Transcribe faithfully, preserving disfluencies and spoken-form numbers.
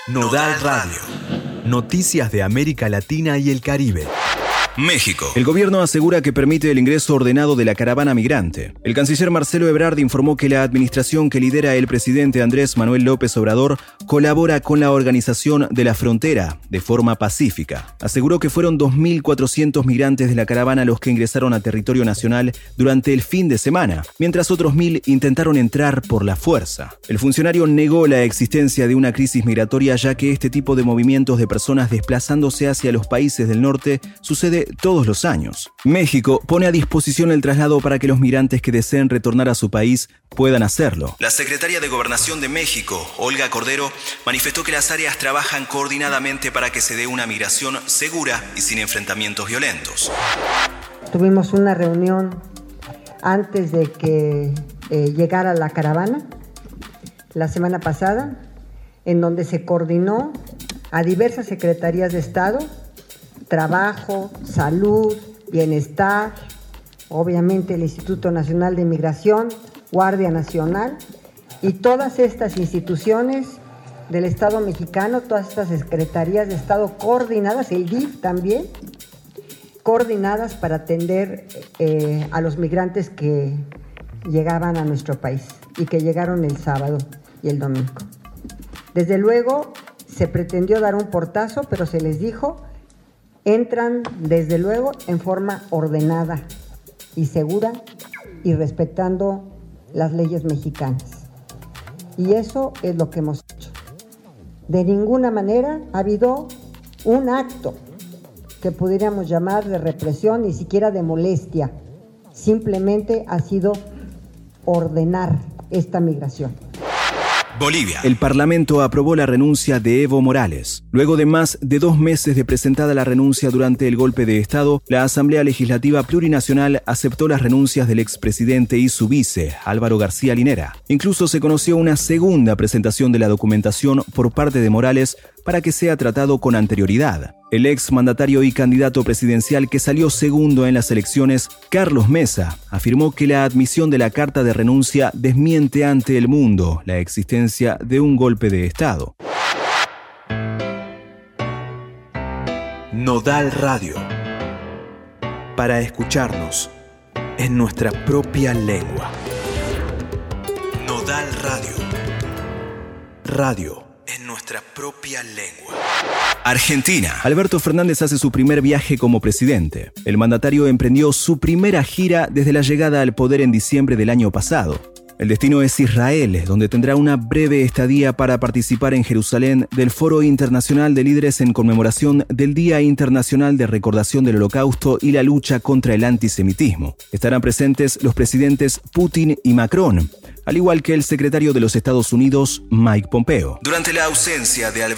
Nodal Radio. Noticias de América Latina y el Caribe. México. El gobierno asegura que permite el ingreso ordenado de la caravana migrante. El canciller Marcelo Ebrard informó que la administración que lidera el presidente Andrés Manuel López Obrador colabora con la Organización de la Frontera de forma pacífica. Aseguró que fueron dos mil cuatrocientos migrantes de la caravana los que ingresaron a territorio nacional durante el fin de semana, mientras otros mil intentaron entrar por la fuerza. El funcionario negó la existencia de una crisis migratoria, ya que este tipo de movimientos de personas desplazándose hacia los países del norte sucede todos los años. México pone a disposición el traslado para que los migrantes que deseen retornar a su país puedan hacerlo. La secretaria de Gobernación de México, Olga Cordero, manifestó que las áreas trabajan coordinadamente para que se dé una migración segura y sin enfrentamientos violentos. Tuvimos una reunión antes de que eh, llegara la caravana, la semana pasada, en donde se coordinó a diversas secretarías de Estado: Trabajo, Salud, Bienestar, obviamente el Instituto Nacional de Migración, Guardia Nacional, y todas estas instituciones del Estado mexicano, todas estas secretarías de Estado coordinadas, el D I F también, coordinadas para atender eh, a los migrantes que llegaban a nuestro país y que llegaron el sábado y el domingo. Desde luego se pretendió dar un portazo, pero se les dijo: entran desde luego en forma ordenada y segura y respetando las leyes mexicanas. Y eso es lo que hemos hecho. De ninguna manera ha habido un acto que pudiéramos llamar de represión, ni siquiera de molestia. Simplemente ha sido ordenar esta migración. Bolivia. El Parlamento aprobó la renuncia de Evo Morales. Luego de más de dos meses de presentada la renuncia durante el golpe de Estado, la Asamblea Legislativa Plurinacional aceptó las renuncias del expresidente y su vice, Álvaro García Linera. Incluso se conoció una segunda presentación de la documentación por parte de Morales para que sea tratado con anterioridad. El ex mandatario y candidato presidencial que salió segundo en las elecciones, Carlos Mesa, afirmó que la admisión de la carta de renuncia desmiente ante el mundo la existencia de un golpe de Estado. Nodal Radio. Para escucharnos en nuestra propia lengua. Nodal Radio. Radio en nuestra propia lengua. Argentina. Alberto Fernández hace su primer viaje como presidente. El mandatario emprendió su primera gira desde la llegada al poder en diciembre del año pasado. El destino es Israel, donde tendrá una breve estadía para participar en Jerusalén del Foro Internacional de Líderes en conmemoración del Día Internacional de Recordación del Holocausto y la lucha contra el antisemitismo. Estarán presentes los presidentes Putin y Macron, al igual que el secretario de los Estados Unidos, Mike Pompeo. Durante la ausencia de Alberto